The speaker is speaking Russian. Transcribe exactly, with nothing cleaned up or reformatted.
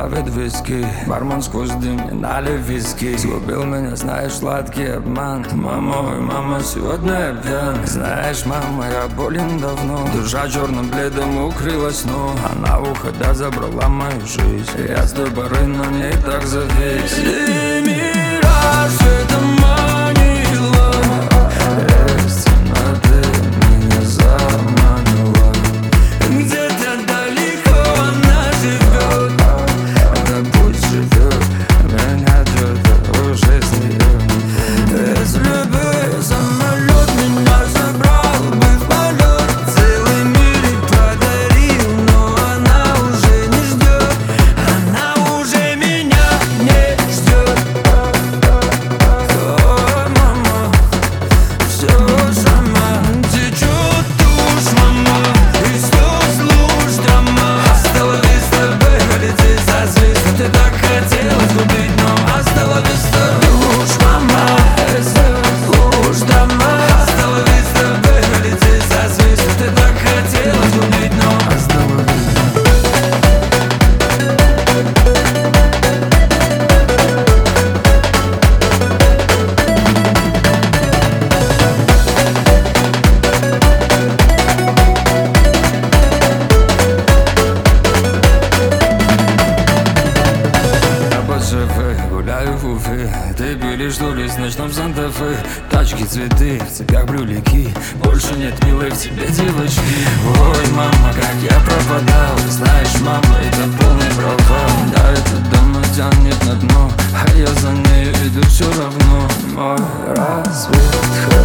травит виски. Бармен сквозь дым не налив виски. Сгубил меня, знаешь, сладкий обман. Мама, ой, мама, сегодня я пьян. Знаешь, мама, я болен давно. Душа черным бледом укрылась, но она, уходя, забрала мою жизнь. Я с той поры на ней так завис. Ты мираж, это манила. Истина, ты меня заманила. Где-то далеко она живет. Да пусть живет, меня ждет уже с нее. Если бы самолет меня забрал бы в полет, целый мир подарил, но она уже не ждет. Она уже меня не ждет. Ой, мама, все сама течет душ, мама, и слез луж драма. Осталась с тобой, полететь со звезд. Ты так хотела сгубить, но осталась с душ, мама, и слез луж драма. Осталась с тобой, полететь со звезд. Ты так хотела сгубить, но осталась. Гуляю в Уфе. Ты пили, что ли, с ночном Санта-Фе? Тачки, цветы, в цепях брюлики. Больше нет милой в тебе девочки. Ой, мама, как я пропадал. Знаешь, мама, это полный провал. Да, этот дом тянет на дно, а я за ней иду все равно. Мой рассвет.